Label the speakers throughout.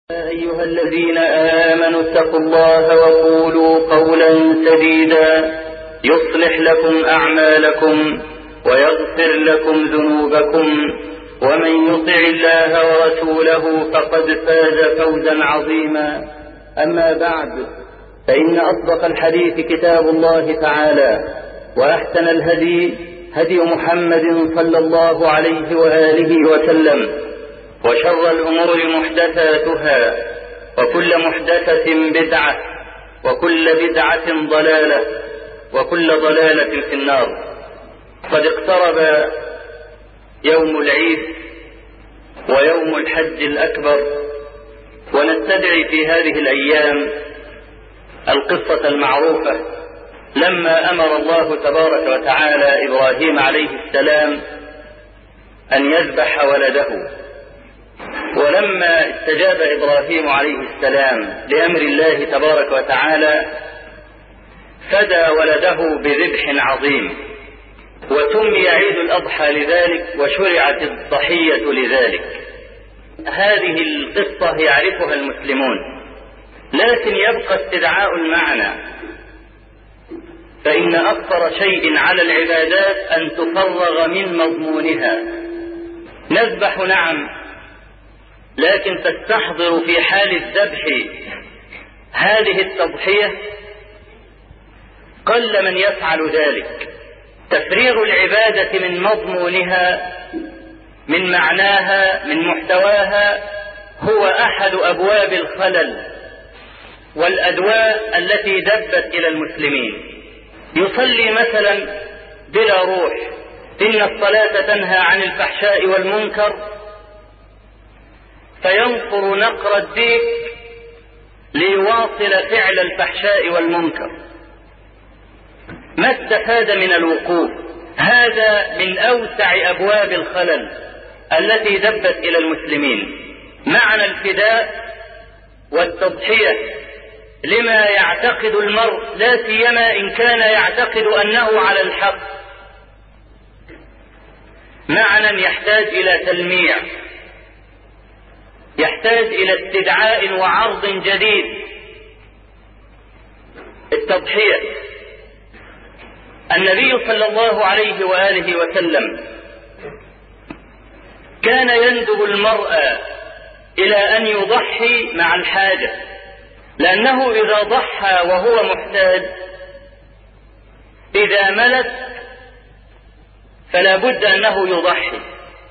Speaker 1: يا أيها الذين آمنوا اتقوا الله وقولوا قولا سديدا يصلح لكم أعمالكم ويغفر لكم ذنوبكم ومن يطع الله ورسوله فقد فاز فوزا عظيما. أما بعد، فإن أصدق الحديث كتاب الله تعالى، وأحسن الهدي هدي محمد صلى الله عليه وآله وسلم، وشر الأمور محدثاتها، وكل محدثة بدعة، وكل بدعة ضلالة، وكل ضلالة في النار. قد اقترب يوم العيد ويوم الحج الأكبر، ونستدعي في هذه الأيام القصة المعروفة لما أمر الله تبارك وتعالى إبراهيم عليه السلام أن يذبح ولده. ولما استجاب إبراهيم عليه السلام لأمر الله تبارك وتعالى فدى ولده بذبح عظيم، وسمي عيد الأضحى لذلك، وشرعت الضحية لذلك. هذه القصة يعرفها المسلمون، لكن يبقى استدعاء المعنى، فإن أكثر شيء على العبادات أن تفرغ من مضمونها. نذبح نعم، لكن تستحضر في حال الذبح هذه التضحية. قل من يفعل ذلك. تفريغ العبادة من مضمونها، من معناها، من محتواها، هو أحد أبواب الخلل والأدواء التي دبت إلى المسلمين. يصلي مثلا بلا روح، إن الصلاة تنهى عن الفحشاء والمنكر، فينقر نقر الديك ليواصل فعل الفحشاء والمنكر. ما استفاد من الوقوف؟ هذا من أوسع أبواب الخلل التي دبت إلى المسلمين. معنى الفداء والتضحية لما يعتقد المرء، لا سيما إن كان يعتقد أنه على الحق، معنى يحتاج إلى تلميع، يحتاج إلى استدعاء وعرض جديد. التضحية، النبي صلى الله عليه وآله وسلم كان يندب المرء إلى أن يضحي مع الحاجة، لأنه إذا ضحى وهو محتاج، إذا ملك فلا بد أنه يضحي.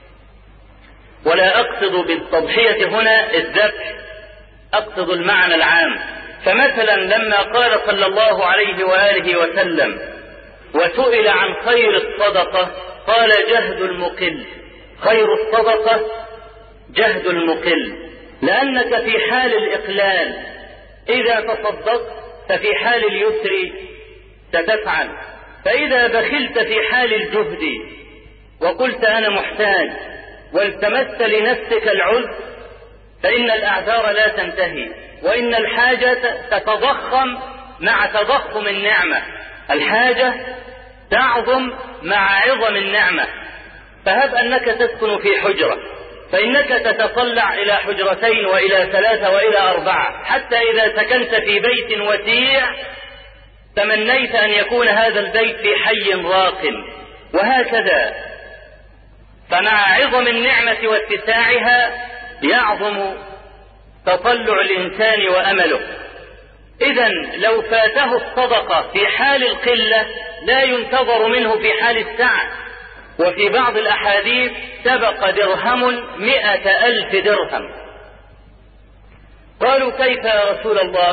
Speaker 1: ولا أقصد بالتضحية هنا الذبح، أقصد المعنى العام. فمثلا لما قال صلى الله عليه وآله وسلم وسئل عن خير الصدقة قال جهد المقل. خير الصدقة جهد المقل، لأنك في حال الإقلال إذا تصدقت ففي حال اليسر ستفعل، فإذا بخلت في حال الجهد وقلت أنا محتاج والتمست لنفسك العذر فإن الأعذار لا تنتهي، وإن الحاجة تتضخم مع تضخم النعمة. الحاجة تعظم مع عظم النعمة. فهب أنك تسكن في حجرة، فإنك تتطلع إلى حجرتين وإلى ثلاثة وإلى أربعة، حتى إذا سكنت في بيت وسيع تمنيت أن يكون هذا البيت في حي راق، وهكذا. فمع عظم النعمة واتساعها يعظم تطلع الإنسان وأمله. إذن لو فاته الصدقة في حال القلة لا ينتظر منه في حال السعة. وفي بعض الأحاديث سبق درهم 100,000 درهم. قالوا كيف يا رسول الله؟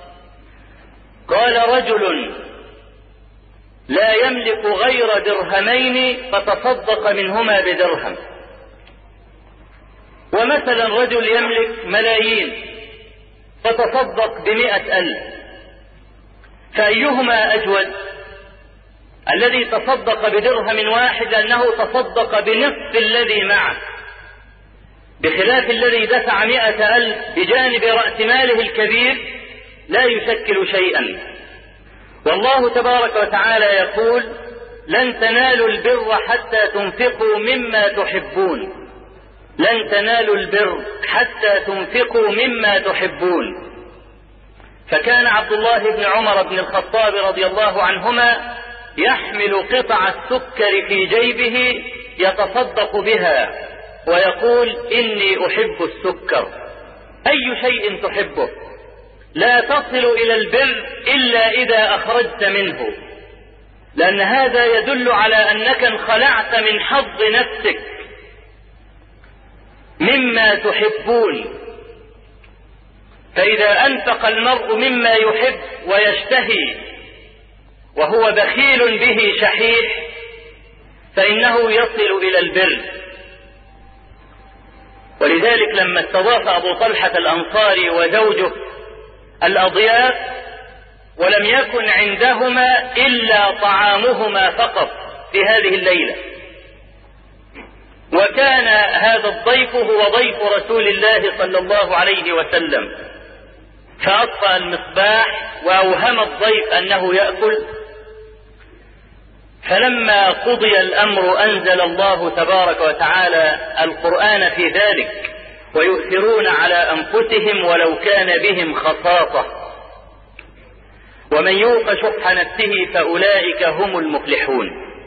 Speaker 1: قال رجل لا يملك غير درهمين فتصدق منهما بدرهم. ومثلا رجل يملك ملايين فتصدق ب100,000، فأيهما أجود؟ الذي تصدق بدرهم واحد لأنه تصدق بنصف الذي معه، بخلاف الذي دفع 100,000 بجانب رأس ماله الكبير لا يشكل شيئا. والله تبارك وتعالى يقول لن تنالوا البر حتى تنفقوا مما تحبون. لن تنالوا البر حتى تنفقوا مما تحبون. فكان عبد الله بن عمر بن الخطاب رضي الله عنهما يحمل قطع السكر في جيبه يتصدق بها ويقول إني أحب السكر. أي شيء تحبه لا تصل إلى البر إلا إذا أخرجت منه، لأن هذا يدل على أنك انخلعت من حظ نفسك مما تحبون. فإذا أنفق المرء مما يحب ويشتهي وهو بخيل به شحيح فإنه يصل إلى البر. ولذلك لما استضاف أبو طلحة الأنصاري وزوجه الأضياف ولم يكن عندهما إلا طعامهما فقط في هذه الليلة، وكان هذا الضيف هو ضيف رسول الله صلى الله عليه وسلم، فأطفأ المصباح وأوهم الضيف أنه يأكل. فلما قضي الأمر أنزل الله تبارك وتعالى القرآن في ذلك: ويؤثرون على أنفسهم ولو كان بهم خصاصة ومن يوق شح نفسه فأولئك هم المفلحون.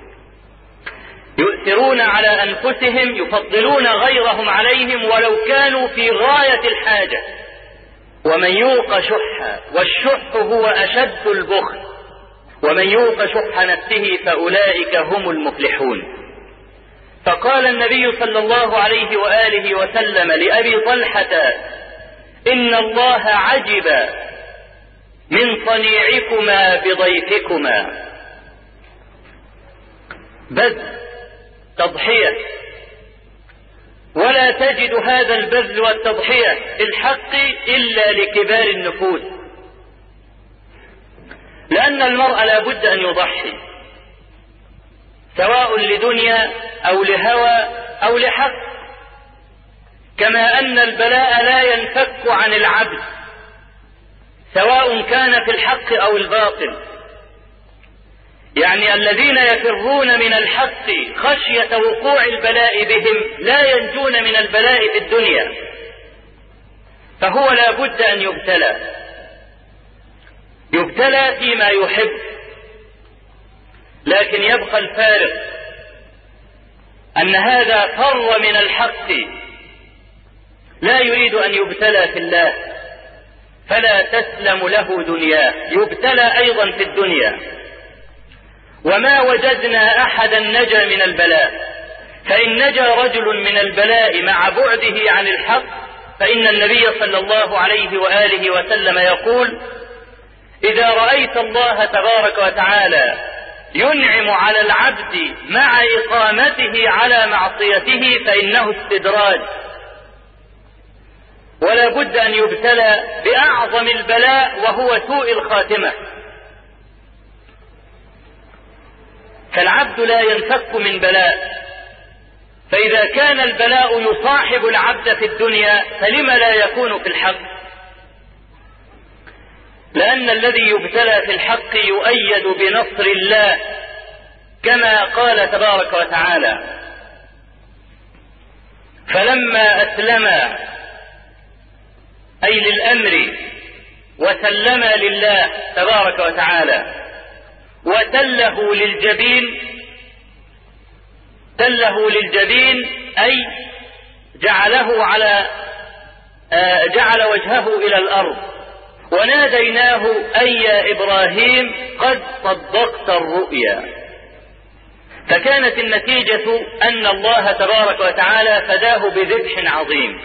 Speaker 1: يؤثرون على أنفسهم، يفضلون غيرهم عليهم ولو كانوا في غاية الحاجة. ومن يوق شح، والشح هو أشد البخل، ومن يوق شح نفسه فأولئك هم المفلحون. فقال النبي صلى الله عليه وآله وسلم لأبي طلحة: إن الله عجب من صنيعكما بضيفكما. بذل، تضحية، ولا تجد هذا البذل والتضحية في الحق إلا لكبار النفوس، لأن المرء لا بد أن يضحي، سواء لدنيا أو لهوى أو لحق. كما أن البلاء لا ينفك عن العبد سواء كان في الحق أو الباطل. يعني الذين يفرون من الحق خشية وقوع البلاء بهم لا ينجون من البلاء في الدنيا، فهو لا بد أن يبتلى فيما يحب، لكن يبقى الفارق أن هذا فر من الحق لا يريد أن يبتلى في الله، فلا تسلم له دنياه، يبتلى أيضا في الدنيا. وما وجدنا أحدا نجا من البلاء، فإن نجا رجل من البلاء مع بعده عن الحق فإن النبي صلى الله عليه وآله وسلم يقول: إذا رأيت الله تبارك وتعالى ينعم على العبد مع إقامته على معصيته فإنه استدراج، ولا بد أن يبتلى بأعظم البلاء وهو سوء الخاتمة. فالعبد لا ينفك من بلاء، فإذا كان البلاء يصاحب العبد في الدنيا فلم لا يكون في الحق؟ لأن الذي يبتلى في الحق يؤيد بنصر الله، كما قال تبارك وتعالى: فلما أسلما، أي للأمر، وسلما لله تبارك وتعالى، وتله للجبين. تله للجبين أي جعل وجهه إلى الأرض، وناديناه أي يا إبراهيم قد صدقت الرؤيا. فكانت النتيجة أن الله تبارك وتعالى فداه بذبح عظيم.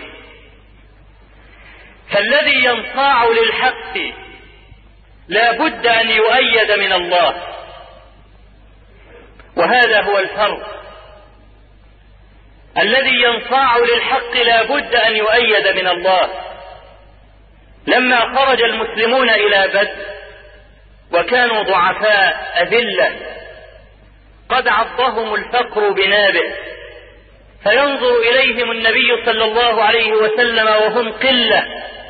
Speaker 1: فالذي ينصاع للحق لا بد أن يؤيد من الله، وهذا هو الفرق. الذي ينصاع للحق لا بد أن يؤيد من الله. لما خرج المسلمون إلى بدر وكانوا ضعفاء أذلة قد عضهم الفقر بنابه، فينظر إليهم النبي صلى الله عليه وسلم وهم قلة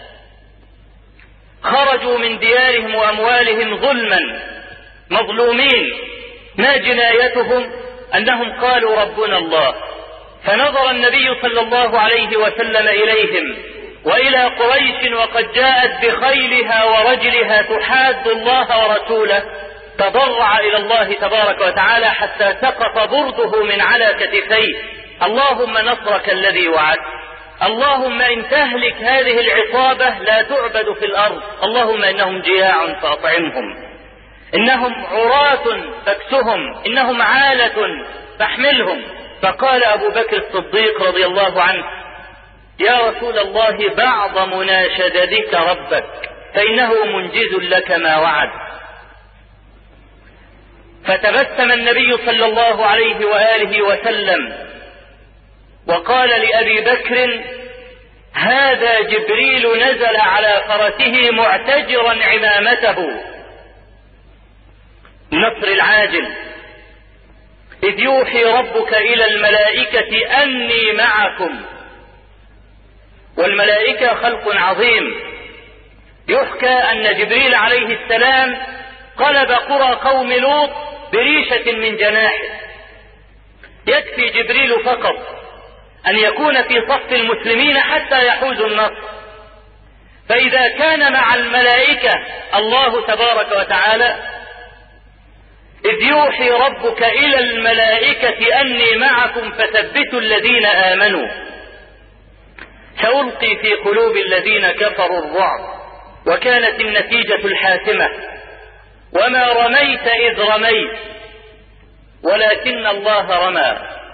Speaker 1: خرجوا من ديارهم وأموالهم ظلما مظلومين، ما جنايتهم؟ أنهم قالوا ربنا الله، فنظر النبي صلى الله عليه وسلم إليهم وإلى قريش وقد جاءت بخيلها ورجلها تحاد الله ورسوله، تضرع إلى الله تبارك وتعالى حتى سقط برده من على كتفيه: اللهم نصرك الذي وعدت، اللهم إن تهلك هذه العصابة لا تعبد في الأرض، اللهم إنهم جياع فأطعمهم، إنهم عراة فاكسهم، إنهم عالة فاحملهم. فقال أبو بكر الصديق رضي الله عنه: يا رسول الله بعض مناشدتك ربك فإنه منجز لك ما وعد. فتبسم النبي صلى الله عليه وآله وسلم وقال لأبي بكر: هذا جبريل نزل على فرسه معتجرا عمامته. النصر العاجل: إذ يوحي ربك إلى الملائكة أني معكم. والملائكة خلق عظيم. يحكى أن جبريل عليه السلام قلب قرى قوم لوط بريشة من جناحه. يكفي جبريل فقط أن يكون في صف المسلمين حتى يحوز النصر. فإذا كان مع الملائكة الله تبارك وتعالى: إذ يوحي ربك إلى الملائكة أني معكم فثبتوا الذين آمنوا، سألقي في قلوب الذين كفروا الرعب. وكانت النتيجة الحاسمة: وما رميت إذ رميت ولكن الله رمى.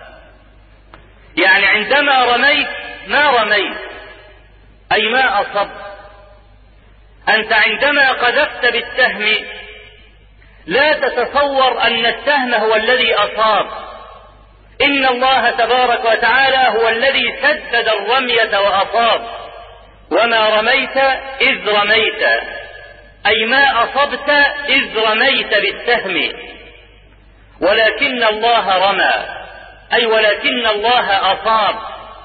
Speaker 1: يعني عندما رميت ما رميت، أي ما أصبت. أنت عندما قذفت بالسهم لا تتصور أن السهم هو الذي أصاب، إن الله تبارك وتعالى هو الذي سدد الرمية وأصاب. وما رميت إذ رميت، أي ما أصبت إذ رميت بالسهم، ولكن الله رمى، أي ولكن الله أصاب.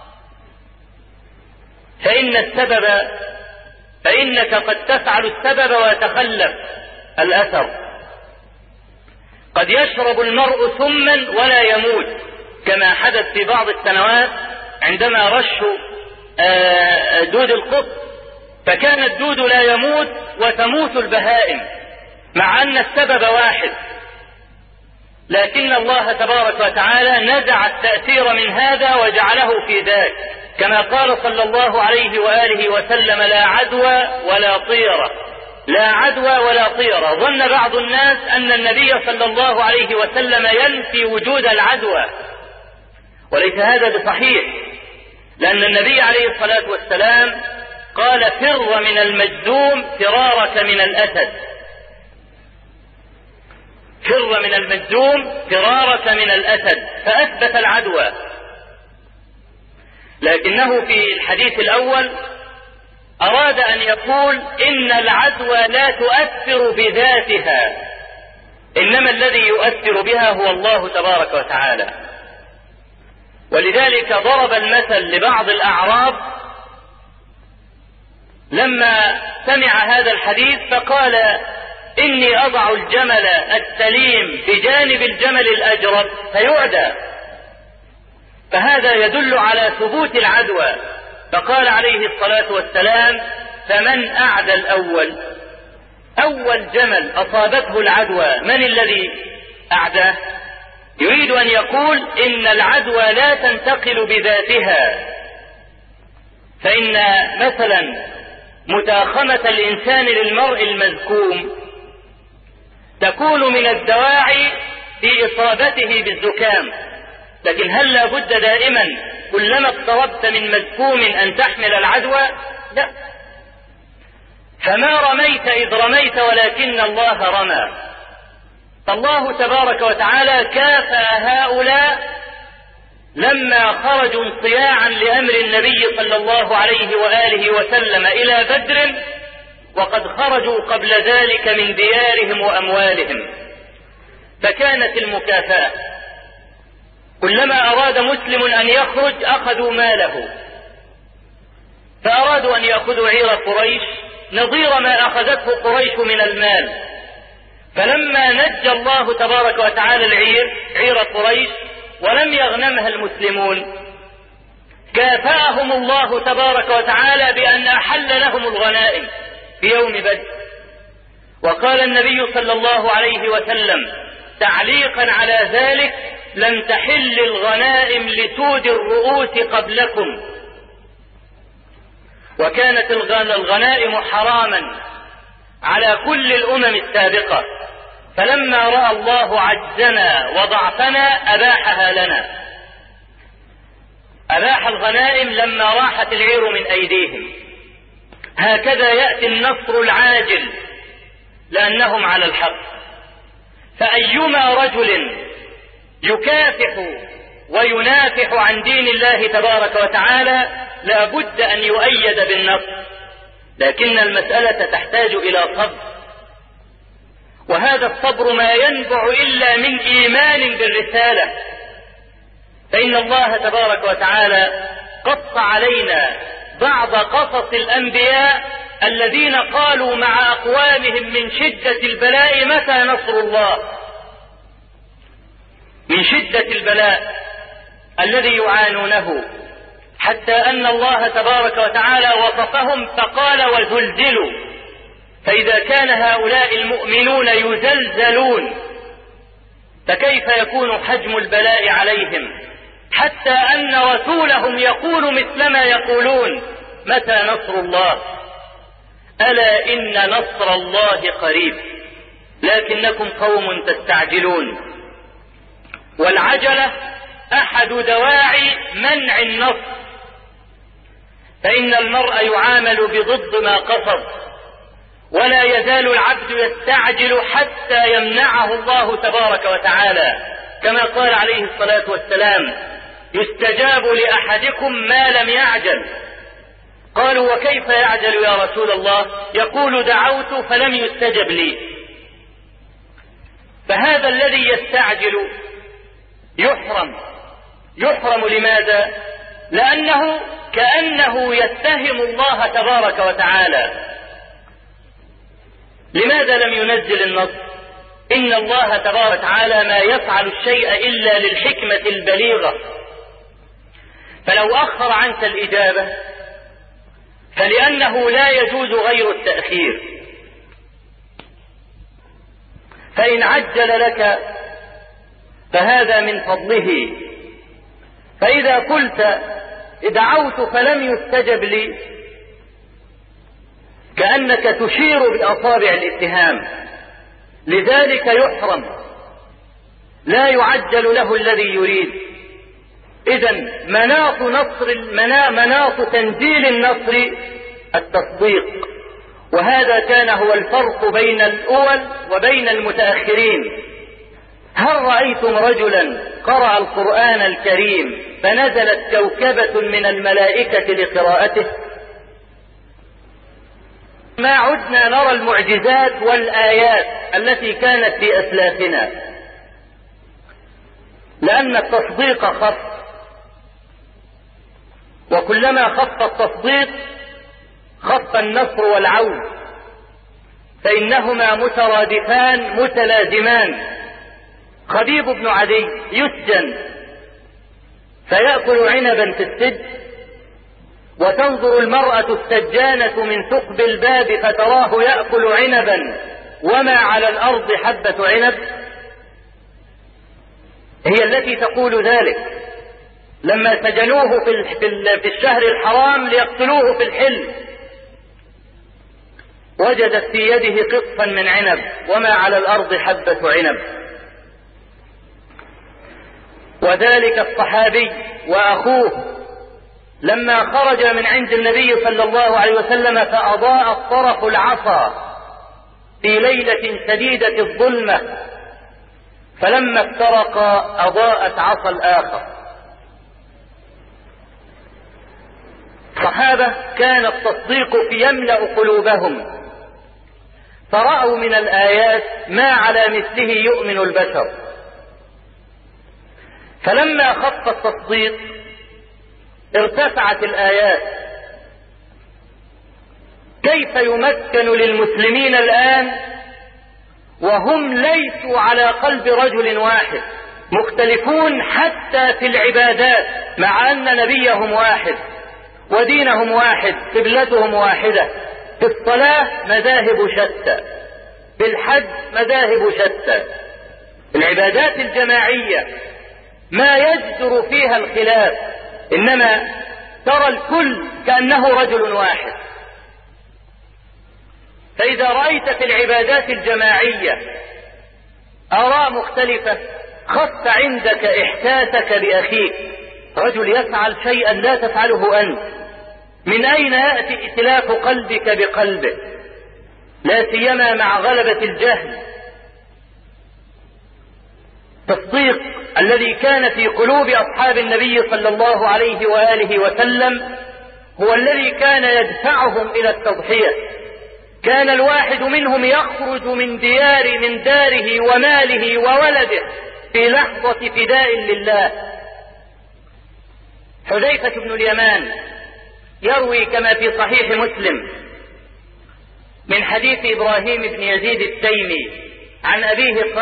Speaker 1: فإنك قد تفعل السبب ويتخلف الأثر. قد يشرب المرء سما ولا يموت، كما حدث في بعض السنوات عندما رشوا دود القط، فكان الدود لا يموت وتموت البهائم، مع أن السبب واحد. لكن الله تبارك وتعالى نزع التأثير من هذا وجعله في ذاك، كما قال صلى الله عليه وآله وسلم: لا عدوى ولا طيرة، لا عدوى ولا طيرة. ظن بعض الناس أن النبي صلى الله عليه وسلم ينفي وجود العدوى، وليس هذا بصحيح، لأن النبي عليه الصلاة والسلام قال: فر من المجذوم فرارك من الأسد. فر من المجذوم فرارك من الأسد، فأثبت العدوى. لكنه في الحديث الأول أراد أن يقول إن العدوى لا تؤثر بذاتها، إنما الذي يؤثر بها هو الله تبارك وتعالى. ولذلك ضرب المثل لبعض الأعراب لما سمع هذا الحديث، فقال: إني أضع الجمل السليم بجانب الجمل الأجرب فيعدى. فهذا يدل على ثبوت العدوى. فقال عليه الصلاة والسلام: فمن أعدى الأول؟ أول جمل أصابته العدوى من الذي أعداه؟ يريد أن يقول إن العدوى لا تنتقل بذاتها، فإن مثلا متاخمة الإنسان للمرء المزكوم تكون من الدواعي في إصابته بالزكام، لكن هل لا بد دائما كلما اقتربت من مزكوم أن تحمل العدوى؟ لا. فما رميت إذ رميت ولكن الله رمى. فالله تبارك وتعالى كافأ هؤلاء لما خرجوا انصياعا لأمر النبي صلى الله عليه وآله وسلم إلى بدر، وقد خرجوا قبل ذلك من ديارهم وأموالهم. فكانت المكافأة كلما أراد مسلم أن يخرج أخذوا ماله، فأرادوا أن يأخذوا عير قريش نظير ما أخذته قريش من المال. فلما نجى الله تبارك وتعالى العير، عير قريش، ولم يغنمها المسلمون، كافأهم الله تبارك وتعالى بأن أحل لهم الغنائم في يوم بدر. وقال النبي صلى الله عليه وسلم تعليقا على ذلك: لم تحل الغنائم لسود الرؤوس قبلكم. وكانت الغنائم حراما على كل الأمم السابقة، فلما رأى الله عجزنا وضعفنا أباحها لنا. أباح الغنائم لما راحت العير من أيديهم. هكذا يأتي النصر العاجل لأنهم على الحق. فأيما رجل يكافح وينافح عن دين الله تبارك وتعالى لا بد أن يؤيد بالنصر، لكن المسألة تحتاج إلى صبر، وهذا الصبر ما ينبع إلا من إيمان بالرسالة. فإن الله تبارك وتعالى قص علينا بعض قصص الأنبياء الذين قالوا مع أقوامهم من شدة البلاء: متى نصر الله؟ من شدة البلاء الذي يعانونه، حتى أن الله تبارك وتعالى وصفهم فقال: وزلزلوا. فإذا كان هؤلاء المؤمنون يزلزلون فكيف يكون حجم البلاء عليهم، حتى أن رسولهم يقول مثل ما يقولون: متى نصر الله؟ ألا إن نصر الله قريب لكنكم قوم تستعجلون. والعجلة أحد دواعي منع النصر، فإن المرء يعامل بضد ما قصد، ولا يزال العبد يستعجل حتى يمنعه الله تبارك وتعالى، كما قال عليه الصلاة والسلام: يستجاب لأحدكم ما لم يعجل. قالوا: وكيف يعجل يا رسول الله؟ يقول: دعوت فلم يستجب لي. فهذا الذي يستعجل يحرم لماذا؟ لأنه كأنه يتهم الله تبارك وتعالى. لماذا لم ينزل النصر؟ إن الله تبارك وتعالى ما يفعل الشيء إلا للحكمة البليغة. فلو أخر عنك الإجابة فلأنه لا يجوز غير التأخير، فإن عجل لك فهذا من فضله. فإذا قلت: دعوت فلم يستجب لي، كأنك تشير بأصابع الاتهام، لذلك يحرم، لا يعجل له الذي يريد. إذن مناط تنزيل النصر التصديق، وهذا كان هو الفرق بين الأول وبين المتأخرين. هل رأيتم رجلا قرأ القرآن الكريم فنزلت كوكبة من الملائكة لقراءته؟ ما عدنا نرى المعجزات والآيات التي كانت في أسلافنا، لأن التصديق خف، وكلما خف التصديق خف النصر والعون، فإنهما مترادفان متلازمان. خبيب بن عدي يسجن فيأكل عنبا في السجن، وتنظر المرأة السجانة من ثقب الباب فتراه يأكل عنبا وما على الأرض حبة عنب. هي التي تقول ذلك لما سجنوه في الشهر الحرام ليقتلوه في الحل، وجدت في يده قطفا من عنب وما على الأرض حبة عنب. وذلك الصحابي وأخوه لما خرج من عند النبي صلى الله عليه وسلم فأضاء الطرف العصا في ليلة شديدة الظلمة، فلما افترقا أضاءت عصا الآخر. صحابة كان التصديق يملأ قلوبهم، فرأوا من الآيات ما على مثله يؤمن البشر. فلما خف التصديق ارتفعت الآيات. كيف يمكن للمسلمين الآن وهم ليسوا على قلب رجل واحد، مختلفون حتى في العبادات، مع أن نبيهم واحد ودينهم واحد، قبلتهم واحدة، في الصلاة مذاهب شتى، في الحج مذاهب شتى. العبادات الجماعية ما يجدر فيها الخلاف، إنما ترى الكل كأنه رجل واحد. فإذا رأيت في العبادات الجماعية آراء مختلفة خف عندك إحساسك بأخيك، رجل يفعل شيئا لا تفعله أنت، من أين يأتي إتلاف قلبك بقلبه؟ لا سيما مع غلبة الجهل. التصديق الذي كان في قلوب أصحاب النبي صلى الله عليه وآله وسلم هو الذي كان يدفعهم إلى التضحية. كان الواحد منهم يخرج من داره وماله وولده في لحظة فداء لله. حذيفة بن اليمان يروي كما في صحيح مسلم من حديث إبراهيم بن يزيد التيمي عن أبيه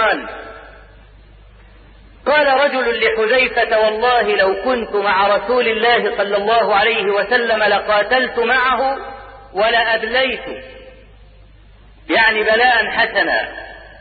Speaker 1: قال رجل لحذيفة: والله لو كنت مع رسول الله صلى الله عليه وسلم لقاتلت معه ولأبليت، يعني بلاء حسنا.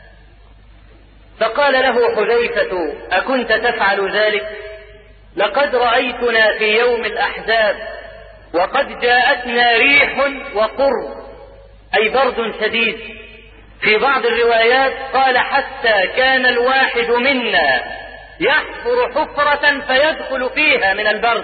Speaker 1: فقال له حذيفة: أكنت تفعل ذلك؟ لقد رأيتنا في يوم الأحزاب وقد جاءتنا ريح وقر، أي برد شديد. في بعض الروايات قال: حتى كان الواحد منا يحفر حفرة فيدخل فيها من البرد.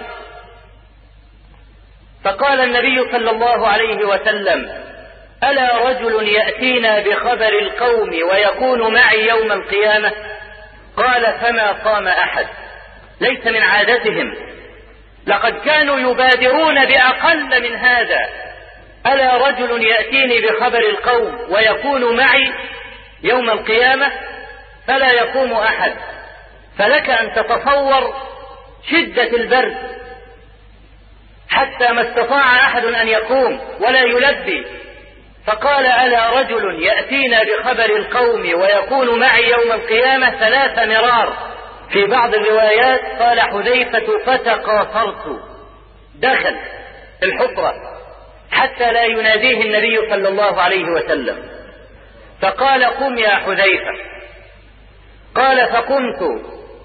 Speaker 1: فقال النبي صلى الله عليه وسلم: ألا رجل يأتينا بخبر القوم ويكون معي يوم القيامة؟ قال: فما قام أحد. ليس من عادتهم، لقد كانوا يبادرون بأقل من هذا. ألا رجل يأتيني بخبر القوم ويكون معي يوم القيامة؟ فلا يقوم أحد. فلك أن تتصور شدة البرد حتى ما استطاع أحد أن يقوم ولا يلبي. فقال: ألا رجل يأتينا بخبر القوم ويكون معي يوم القيامة 3 مرار. في بعض الروايات قال حذيفة: فتقاصرت، دخل الحفرة حتى لا يناديه النبي صلى الله عليه وسلم. فقال: قم يا حذيفة. قال: فقمت،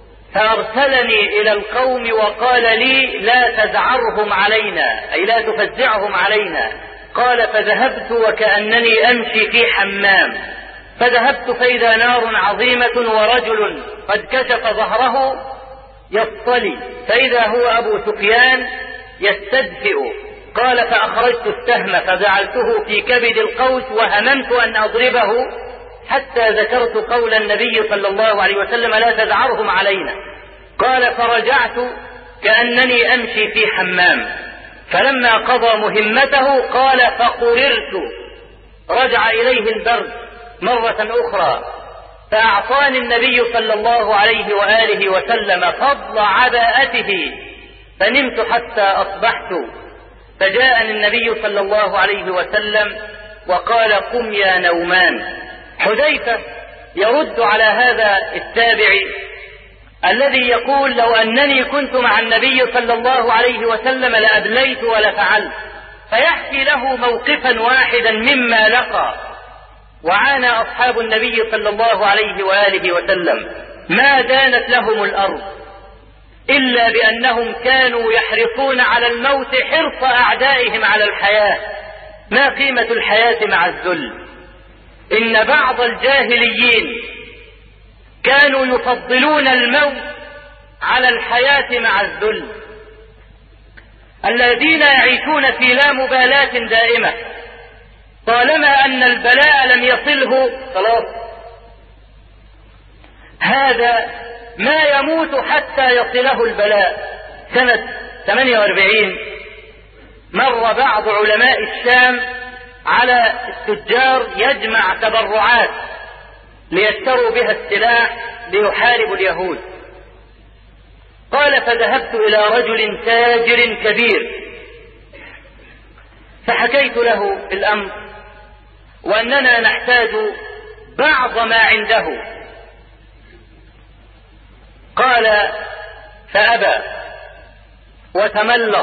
Speaker 1: فأرسلني إلى القوم وقال لي: لا تزعرهم علينا، أي لا تفزعهم علينا. قال: فذهبت وكأنني أمشي في حمام، فذهبت فإذا نار عظيمة ورجل قد كشف ظهره يصطلي، فإذا هو أبو سفيان يستدفئ. قال: فأخرجت السهم فجعلته في كبد القوس وهممت أن أضربه حتى ذكرت قول النبي صلى الله عليه وسلم: لا تزعرهم علينا. قال: فرجعت كأنني أمشي في حمام، فلما قضى مهمته قال: فقررت، رجع إليه البرد مرة أخرى، فأعطاني النبي صلى الله عليه وآله وسلم فضل عباءته، فنمت حتى أصبحت. فجاءني النبي صلى الله عليه وسلم وقال: قم يا نومان. حذيفة يرد على هذا التابعي الذي يقول: لو أنني كنت مع النبي صلى الله عليه وسلم لأبليت ولفعلت. فيحكي له موقفا واحدا مما لقى وعانى أصحاب النبي صلى الله عليه وآله وسلم. ما دانت لهم الأرض إلا بأنهم كانوا يحرصون على الموت حرص أعدائهم على الحياة. ما قيمة الحياة مع الذل؟ إن بعض الجاهليين كانوا يفضلون الموت على الحياة مع الذل، الذين يعيشون في لا مبالاة دائمة، طالما أن البلاء لم يصله خلاص، هذا ما يموت حتى يصله البلاء. سنة 48 مر بعض علماء الشام على التجار يجمع تبرعات ليشتروا بها السلاح ليحاربوا اليهود. قال: فذهبت إلى رجل تاجر كبير فحكيت له الأمر وأننا نحتاج بعض ما عنده. قال: فأبى، وتملق.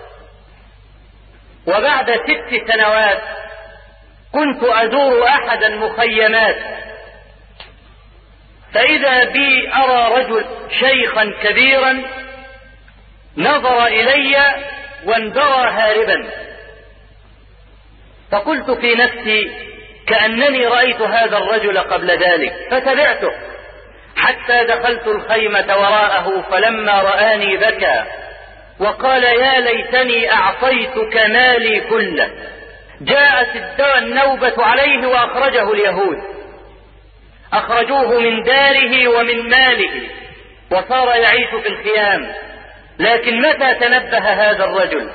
Speaker 1: وبعد 6 سنوات كنت أزور أحد المخيمات، فإذا بي أرى رجل شيخا كبيرا نظر إلي واندرى هاربا، فقلت في نفسي كأنني رأيت هذا الرجل قبل ذلك، فتبعته حتى دخلت الخيمة وراءه، فلما رآني بكى وقال: يا ليتني أعطيتك مالي كله. جاءت النوبة عليه وأخرجه اليهود، أخرجوه من داره ومن ماله وصار يعيش في الخيام. لكن متى تنبه هذا الرجل؟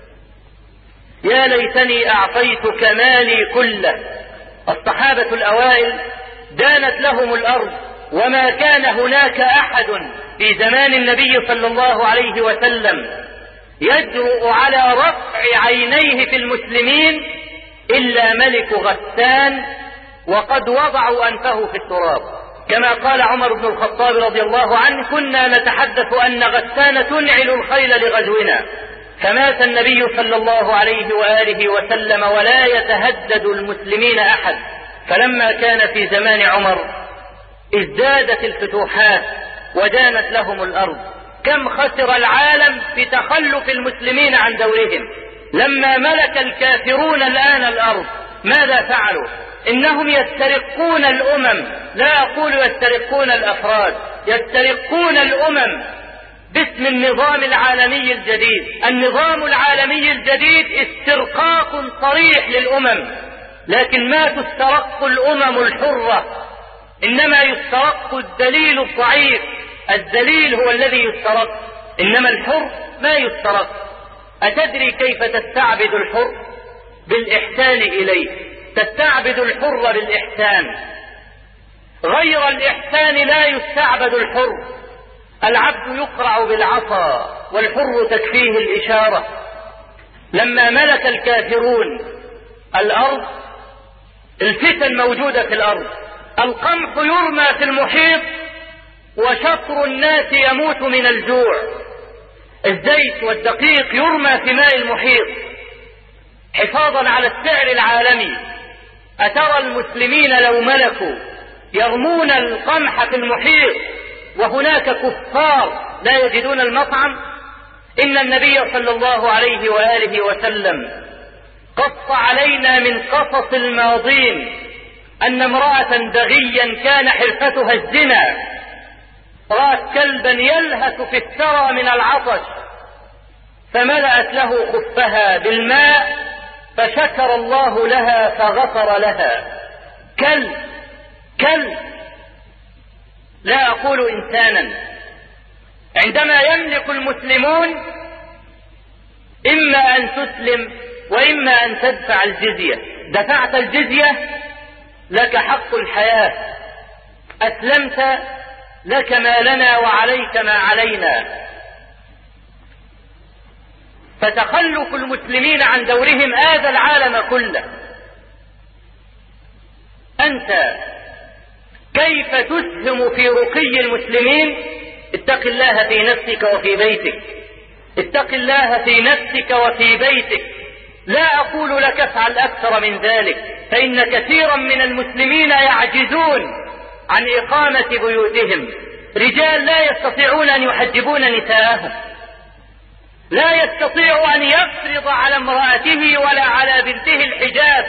Speaker 1: يا ليتني أعطيتك مالي كله. الصحابة الأوائل دانت لهم الأرض، وما كان هناك أحد في زمان النبي صلى الله عليه وسلم يجرؤ على رفع عينيه في المسلمين إلا ملك غسان، وقد وضعوا أنفه في التراب، كما قال عمر بن الخطاب رضي الله عنه: كنا نتحدث أن غسان تنعل الخيل لغزونا، فمات النبي صلى الله عليه وآله وسلم ولا يتهدد المسلمين أحد. فلما كان في زمان عمر ازدادت الفتوحات ودانت لهم الأرض. كم خسر العالم بتخلف المسلمين عن دورهم. لما ملك الكافرون الآن الأرض ماذا فعلوا؟ إنهم يسترقون الأمم، لا أقول يسترقون الأفراد، يسترقون الأمم باسم النظام العالمي الجديد. النظام العالمي الجديد استرقاق صريح للأمم، لكن ما تسترق الأمم الحرة، إنما يسترق الدليل الضعيف. الدليل هو الذي يسترق، إنما الحر ما يسترق. أتدري كيف تستعبد الحر؟ بالإحسان إليه. تستعبد الحر بالإحسان، غير الإحسان لا يستعبد الحر. العبد يقرع بالعصا والحر تكفيه الإشارة. لما ملك الكافرون الأرض الفتن موجودة في الأرض. القمح يرمى في المحيط وشطر الناس يموت من الجوع. الزيت والدقيق يرمى في ماء المحيط حفاظا على السعر العالمي. أترى المسلمين لو ملكوا يرمون القمح في المحيط وهناك كفار لا يجدون المطعم؟ إن النبي صلى الله عليه وآله وسلم قص علينا من قصص الماضين أن امرأة بغيا كان حرفتها الزنا رأت كلبا يلهث في الثرى من العطش فملأت له خفها بالماء فشكر الله لها فغفر لها. كلب، لا أقول إنسانا. عندما يملك المسلمون إما أن تسلم وإما أن تدفع الجزية. دفعت الجزية لك حق الحياة، أسلمت لك ما لنا وعليك ما علينا. فتخلف المسلمين عن دورهم آذى العالم كله. أنت كيف تسهم في رقي المسلمين؟ اتق الله في نفسك وفي بيتك، اتق الله في نفسك وفي بيتك. لا أقول لك افعل أكثر من ذلك، فإن كثيرا من المسلمين يعجزون عن إقامة بيوتهم. رجال لا يستطيعون أن يحجبون نساءهم، لا يستطيع أن يفرض على امرأته ولا على بنته الحجاب،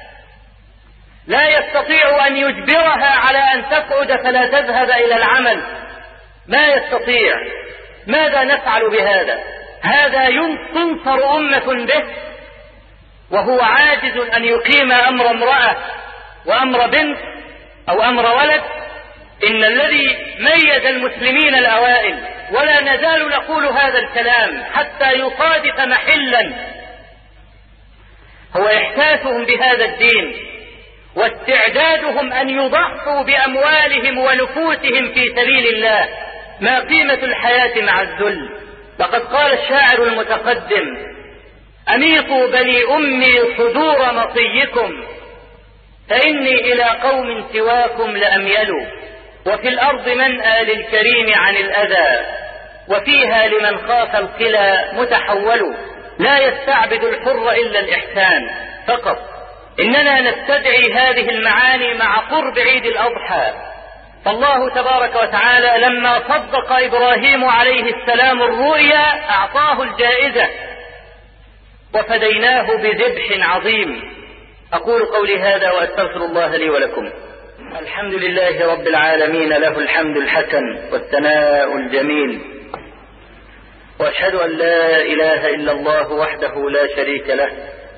Speaker 1: لا يستطيع أن يجبرها على أن تقعد فلا تذهب إلى العمل، ما يستطيع. ماذا نفعل بهذا؟ هذا تنصر أمة به وهو عاجز أن يقيم أمر امرأة وأمر بنت أو أمر ولد. إن الذي ميز المسلمين الأوائل، ولا نزال نقول هذا الكلام حتى يصادف محلا، هو إحساسهم بهذا الدين واستعدادهم أن يضحوا بأموالهم ونفوسهم في سبيل الله. ما قيمة الحياة مع الذل؟ لقد قال الشاعر المتقدم: أميطوا بني أمي صدور مطيكم فإني إلى قوم سواكم لأميل، وفي الأرض منأى للكريم عن الأذى وفيها لمن خاف القلى متحول، لا يستعبد الحر إلا الإحسان فقط. إننا نستدعي هذه المعاني مع قرب عيد الأضحى. فالله تبارك وتعالى لما صدق إبراهيم عليه السلام الرؤيا أعطاه الجائزة وفديناه بذبح عظيم. أقول قولي هذا وأستغفر الله لي ولكم. الحمد لله رب العالمين، له الحمد الحسن والثناء الجميل، وأشهد أن لا إله إلا الله وحده لا شريك له،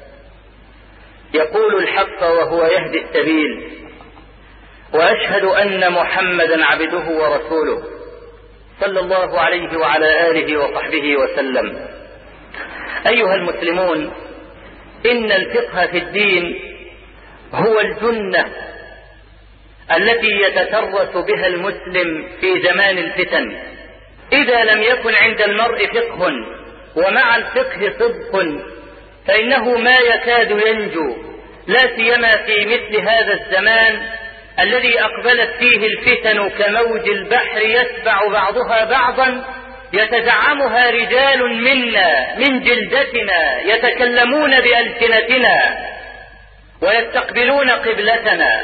Speaker 1: يقول الحق وهو يهدي السبيل، وأشهد أن محمدا عبده ورسوله صلى الله عليه وعلى آله وصحبه وسلم. أيها المسلمون، إن الفقه في الدين هو الجنة التي يتترس بها المسلم في زمان الفتن. إذا لم يكن عند المرء فقه ومع الفقه صدق فإنه ما يكاد ينجو، لا سيما في مثل هذا الزمان الذي أقبلت فيه الفتن كموج البحر يتبع بعضها بعضا، يتزعمها رجال منا من جلدتنا يتكلمون بألسنتنا ويستقبلون قبلتنا،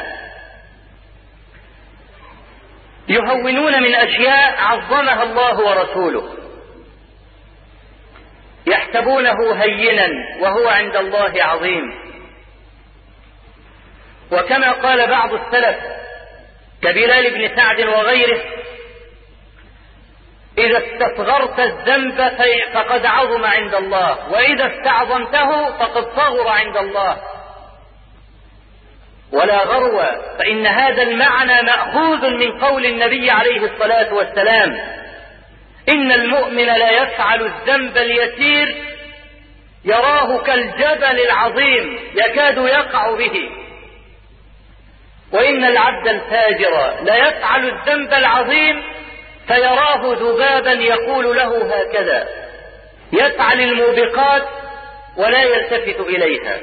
Speaker 1: يهونون من أشياء عظمها الله ورسوله، يحسبونه هينا وهو عند الله عظيم. وكما قال بعض السلف كبلال بن سعد وغيره: إذا استصغرت الذنب فقد عظم عند الله، وإذا استعظمته فقد صغر عند الله. ولا غرو، فإن هذا المعنى مأخوذ من قول النبي عليه الصلاة والسلام: إن المؤمن لا يفعل الذنب اليسير يراه كالجبل العظيم يكاد يقع به، وإن العبد الفاجر لا يفعل الذنب العظيم فيراه ذبابا يقول له هكذا، يفعل الموبقات ولا يلتفت إليها.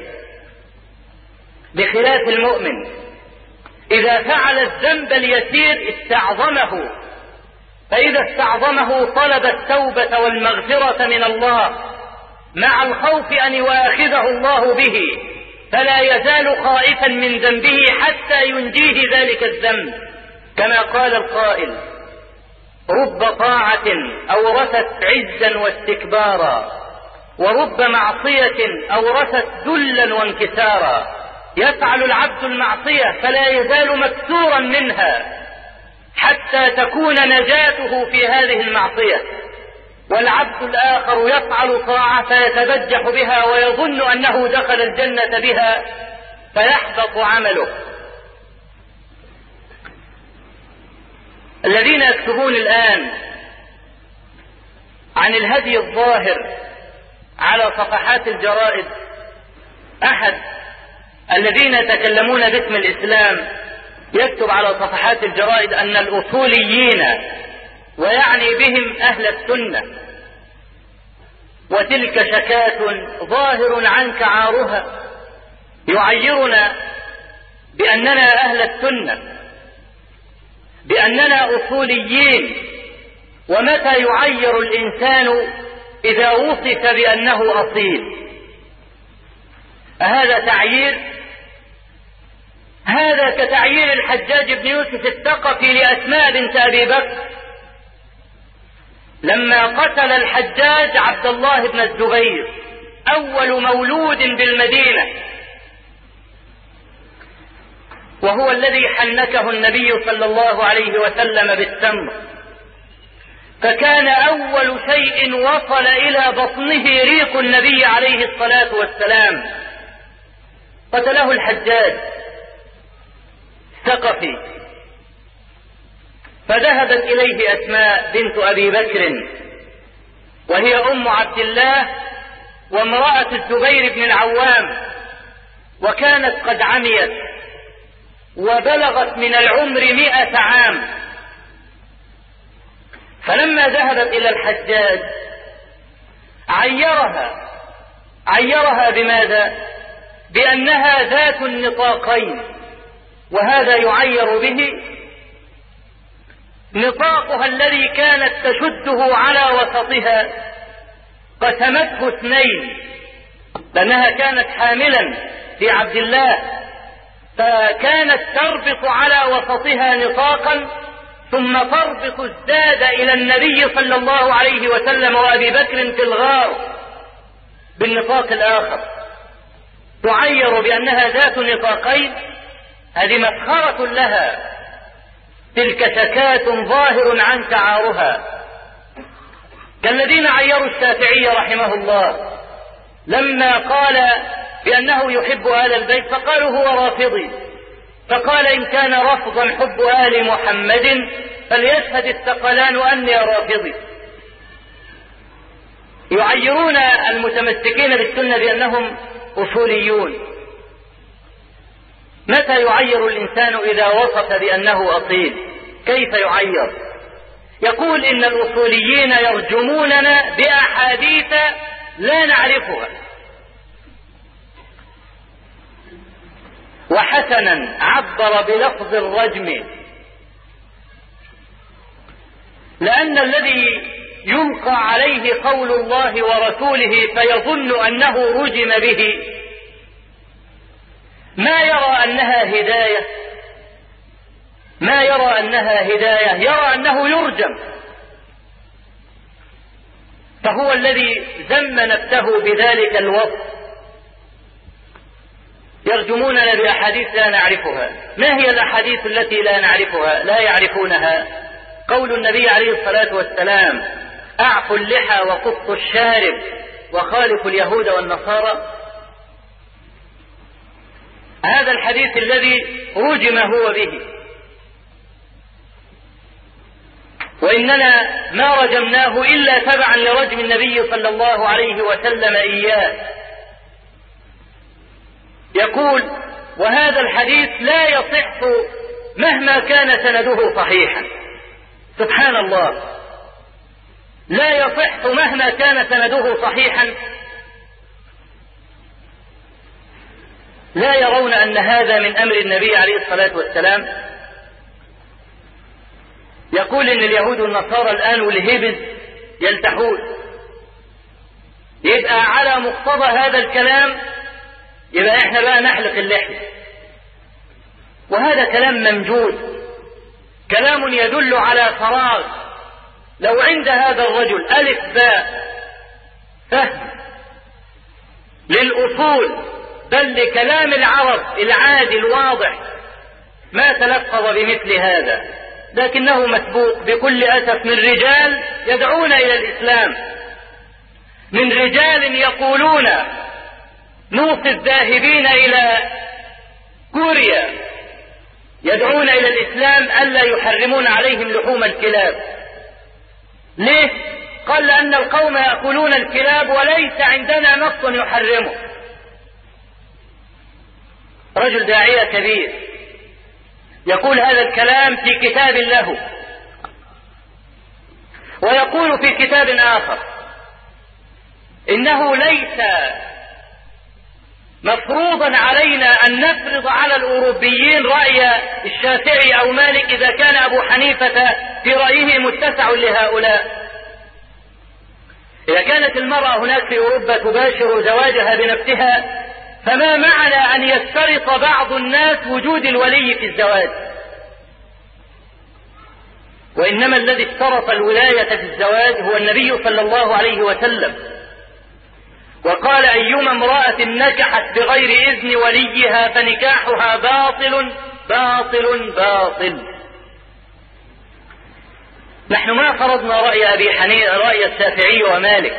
Speaker 1: بخلاف المؤمن، إذا فعل الذنب اليسير استعظمه، فإذا استعظمه طلب التوبة والمغفرة من الله مع الخوف أن يؤاخذه الله به، فلا يزال خائفا من ذنبه حتى ينجيه ذلك الذنب. كما قال القائل: رب طاعة أورثت عزا واستكبارا، ورب معصية أورثت ذلا وانكسارا. يفعل العبد المعصية فلا يزال مكسورا منها حتى تكون نجاته في هذه المعصية، والعبد الآخر يفعل طاعة فيتبجح بها ويظن أنه دخل الجنة بها فيحبط عمله. الذين يكتبون الآن عن الهدي الظاهر على صفحات الجرائد، أحد الذين يتكلمون باسم الإسلام يكتب على صفحات الجرائد أن الأصوليين، ويعني بهم أهل السنة، وتلك شكاة ظاهر عنك عارها، يعيرنا بأننا أهل السنة، بأننا أصوليين. ومتى يعير الإنسان؟ إذا وصف بأنه أصيل. أهذا تعيير؟ هذا كتعيير الحجاج بن يوسف الثقفي لأسماء بنت أبي بكر لما قتل الحجاج عبد الله بن الزبير أول مولود بالمدينة، وهو الذي حنكه النبي صلى الله عليه وسلم بالتمر، فكان أول شيء وصل إلى بطنه ريق النبي عليه الصلاة والسلام. قتله الحجاج الثقفي، فذهبت إليه أسماء بنت أبي بكر وهي أم عبد الله وامرأة الزبير بن العوام، وكانت قد عميت وبلغت من العمر 100 عام. فلما ذهبت إلى الحجاج عيرها بماذا؟ بأنها ذات النطاقين، وهذا يعير به نطاقها الذي كانت تشده على وسطها قسمته اثنين، لأنها كانت حاملا في عبد الله، فكانت تربط على وسطها نطاقا ثم تربط الزاد إلى النبي صلى الله عليه وسلم وأبي بكر في الغار بالنطاق الآخر، تعير بأنها ذات نطاقين. هذه مسخرة لها، تلك سكات ظاهر عن تعارها، كالذين عيروا الشافعي رحمه الله لما قال بأنه يحب آل البيت فقالوا هو رافضي، فقال إن كان رفضا حب آل محمد فليشهد الثقلان أني رافضي. يعيرون المتمسكين بالسنة بأنهم أصوليون. متى يعير الإنسان إذا وصف بأنه أصيل؟ كيف يعير؟ يقول إن الأصوليين يرجموننا بأحاديث لا نعرفها. وحسنا عبر بلفظ الرجم، لأن الذي يلقى عليه قول الله ورسوله فيظن أنه رجم به ما يرى أنها هداية، ما يرى أنها هداية، يرى أنه يرجم، فهو الذي ذم نفسه بذلك الوصف. يرجموننا بأحاديث لا نعرفها. ما هي الأحاديث التي لا نعرفها لا يعرفونها؟ قول النبي عليه الصلاة والسلام أعفوا اللحى وقصوا الشارب وخالفوا اليهود والنصارى. هذا الحديث الذي رجم هو به، وإننا ما رجمناه إلا تبعا لرجم النبي صلى الله عليه وسلم إياه. يقول وهذا الحديث لا يصح مهما كان سنده صحيحا. سبحان الله، لا يصح مهما كان سنده صحيحا. لا يرون أن هذا من أمر النبي عليه الصلاة والسلام؟ يقول إن اليهود والنصارى الآن والهبز يلتحون، يبقى على مقتضى هذا الكلام يبقى احنا بقى نحلق اللحية، وهذا كلام ممجود، كلام يدل على فراغ. لو عند هذا الرجل ألف باء فهم للأصول بل لكلام العرب العادي الواضح ما تلفظ بمثل هذا، لكنه مسبوق بكل أسف من رجال يدعون إلى الإسلام، من رجال يقولون نوصي الذاهبين إلى كوريا يدعون إلى الإسلام ألا يحرمون عليهم لحوم الكلاب. ليه؟ قال لأن القوم يأكلون الكلاب وليس عندنا نص يحرمه. رجل داعية كبير يقول هذا الكلام في كتاب له، ويقول في كتاب آخر إنه ليس مفروضا علينا أن نفرض على الأوروبيين رأي الشافعي أو مالك إذا كان أبو حنيفة في رأيه متسع لهؤلاء. إذا كانت المرأة هناك في أوروبا تباشر زواجها بنفسها فما معنى أن يشترط بعض الناس وجود الولي في الزواج؟ وإنما الذي اشترط الولاية في الزواج هو النبي صلى الله عليه وسلم، وقال أيما امرأة نكحت بغير إذن وليها فنكاحها باطل باطل باطل. نحن ما فرضنا رأي أبي حنيفة رأي الشافعي ومالك.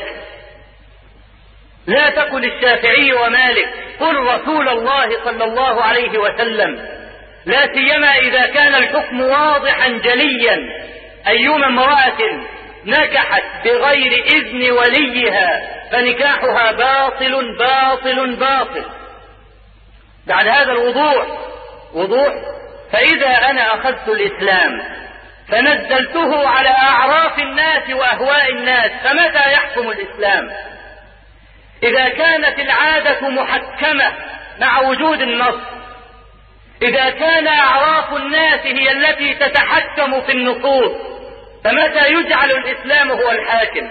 Speaker 1: لا تقل الشافعي ومالك، قل رسول الله صلى الله عليه وسلم، لا سيما إذا كان الحكم واضحا جليا. أيما امرأة نكحت بغير إذن وليها فنكاحها باطل باطل باطل. بعد هذا الوضوح فإذا أنا أخذت الإسلام فنزلته على أعراف الناس وأهواء الناس فمتى يحكم الإسلام؟ إذا كانت العادة محكمة مع وجود النص، إذا كان أعراف الناس هي التي تتحكم في النصوص فمتى يجعل الإسلام هو الحاكم؟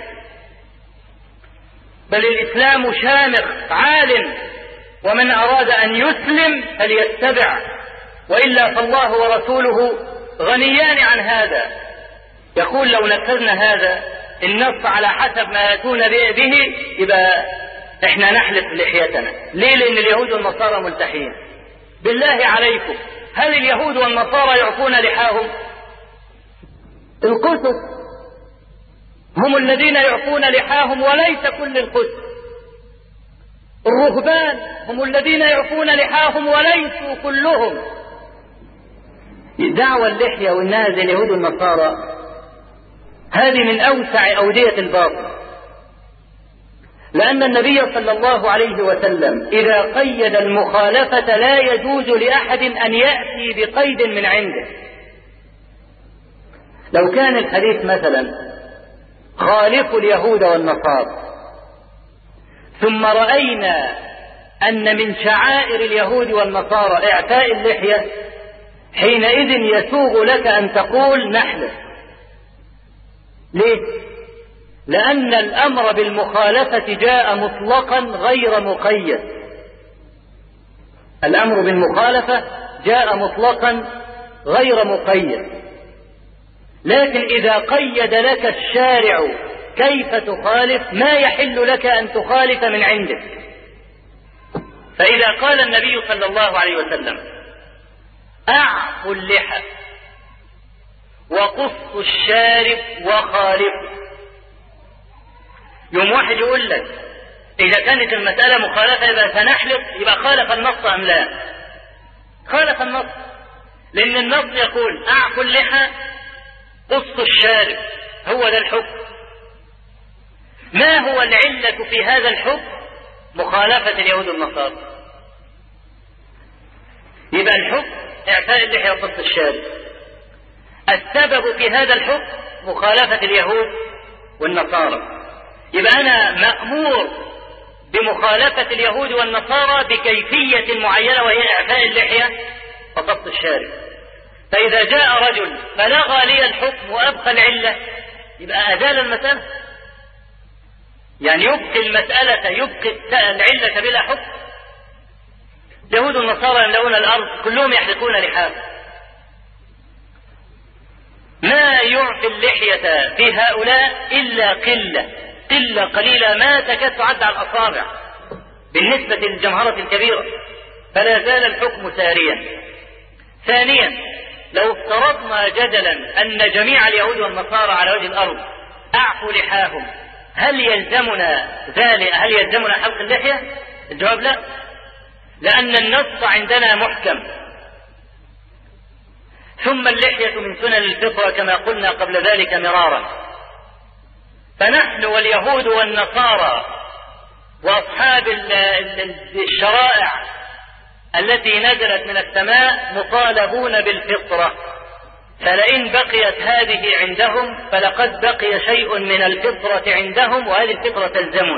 Speaker 1: بل الإسلام شامخ عال، ومن أراد أن يسلم فليتبع، وإلا فالله ورسوله غنيان عن هذا. يقول لو نفذنا هذا النص على حسب ما يأتون به يبقى احنا نحلف لحيتنا. ليه؟ لأن اليهود والنصارى ملتحين. بالله عليكم، هل اليهود والنصارى يعفون لحاهم؟ القسط هم الذين يعفون لحاهم وليس كل القسط. الرهبان هم الذين يعفون لحاهم وليسوا كلهم. دعوى اللحية والناس اليهود والنصارى هذه من أوسع أودية الباطل، لأن النبي صلى الله عليه وسلم إذا قيد المخالفة لا يجوز لأحد أن يأتي بقيد من عنده. لو كان الحديث مثلا خالف اليهود والنصارى ثم رأينا أن من شعائر اليهود والنصارى إعفاء اللحية، حينئذ يسوغ لك أن تقول نحلف. ليه؟ لأن الأمر بالمخالفة جاء مطلقا غير مقيد. الأمر بالمخالفة جاء مطلقا غير مقيد، لكن إذا قيد لك الشارع كيف تخالف ما يحل لك أن تخالف من عندك. فإذا قال النبي صلى الله عليه وسلم أعفوا اللحى وقصوا الشارب وخالفوا، يوم واحد يقول لك إذا كانت المسألة مخالفة يبقى سنحلف، يبقى خالف النص أم لا؟ خالف النص، لأن النص يقول أعفوا اللحى قصوا الشارب، هو ده الحكم. ما هو العلة في هذا الحكم؟ مخالفة اليهود والنصارى. يبقى الحكم إعفاء اللحية وقص الشارب. السبب في هذا الحكم مخالفة اليهود والنصارى. يبقى أنا مأمور بمخالفة اليهود والنصارى بكيفية معينة، وهي إعفاء اللحية وقص الشارب. فإذا جاء رجل فلغى لي الحكم وأبقى العلة يبقى أزال المسألة، يعني يبقي المسألة، يبقي العلة بلا حكم. اليهود والنصارى يملؤون الأرض كلهم يحلقون لحاهم، ما يعفي اللحية في هؤلاء إلا قلة قليلة ما تكاد تعد على الأصابع بالنسبة للجمهرة الكبيرة، فلا زال الحكم ساريا. ثانيا، لو افترضنا جدلا أن جميع اليهود والنصارى على وجه الأرض أعفوا لحاهم، هل يلزمنا ذلك؟ هل يلزمنا حلق اللحية؟ الجواب لا، لأن النص عندنا محكم. ثم اللحية من سنن الفطرة كما قلنا قبل ذلك مرارا، فنحن واليهود والنصارى وأصحاب الشرائع التي نزلت من السماء مطالبون بالفطرة، فلئن بقيت هذه عندهم فلقد بقي شيء من الفطرة عندهم، وهذه الفطرة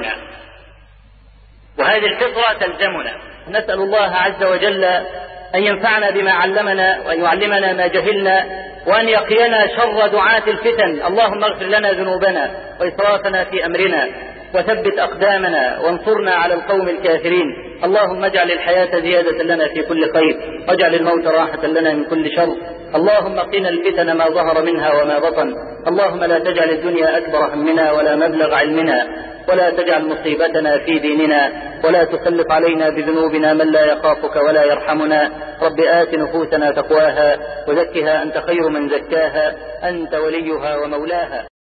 Speaker 1: تلزمنا. نسأل الله عز وجل أن ينفعنا بما علمنا، وأن يعلمنا ما جهلنا، وأن يقينا شر دعاة الفتن. اللهم اغفر لنا ذنوبنا وإسرافنا في أمرنا، وثبت أقدامنا، وانصرنا على القوم الكافرين. اللهم اجعل الحياة زيادة لنا في كل خير، واجعل الموت راحة لنا من كل شر. اللهم قنا الفتن ما ظهر منها وما بطن. اللهم لا تجعل الدنيا أكبر همنا ولا مبلغ علمنا، ولا تجعل مصيبتنا في ديننا، ولا تسلط علينا بذنوبنا من لا يخافك ولا يرحمنا. رب آت نفوسنا تقواها وزكها أنت خير من زكاها، أنت وليها ومولاها.